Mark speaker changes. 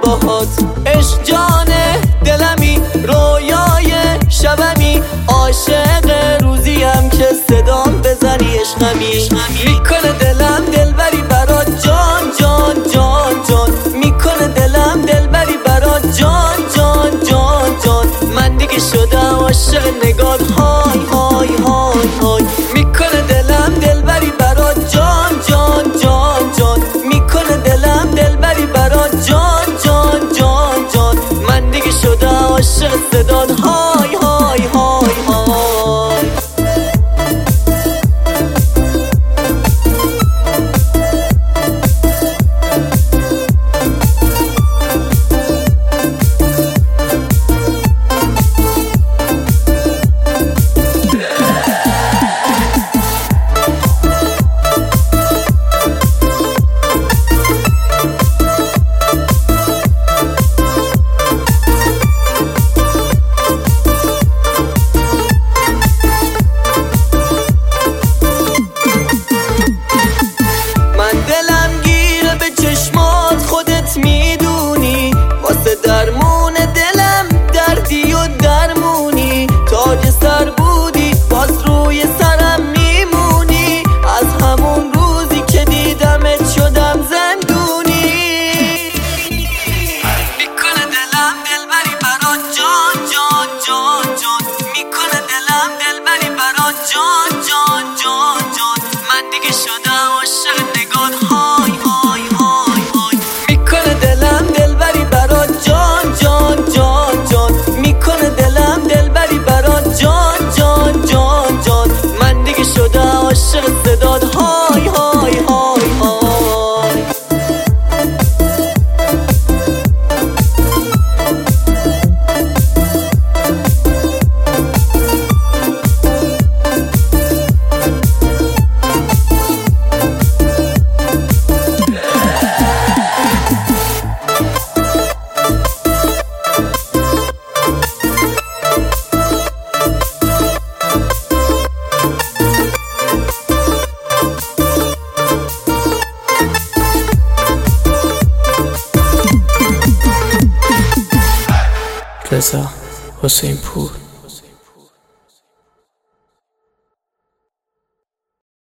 Speaker 1: باهات. عشق جانه دلمی، رویای شبمی، عاشق روزیم که صدام بزنی عشقمی. میکنه دلم دلبری برات جان جان جان جان، میکنه دلم دلبری برات جان جان جان جان. من دیگه شدم عاشق نگات های های های های. میکنه دلم دلبری برات جان جان جان جان، میکنه دلم دلبری برات جان جان جان جان. من دیگه شدم عاشق صدات های های های های. میدونی واسه درمون دلم دردی و درمونی، تاج سر بودی باز روی سرم میمونی. از همون روزی که دیدمت شدم زندونی. میکنه دلم دلبری برات جان جان جان جان، میکنه دلم دلبری برات جان جان جان جان. من دیگه شدم عاشق نگات های های های های. میکنه دلم دلبری برات جان جان جان جان، میکنه دلم دلبری برات جان جان جان جان. من دیگه شدم عاشق صدات های های های های.
Speaker 2: رضا حسین پور.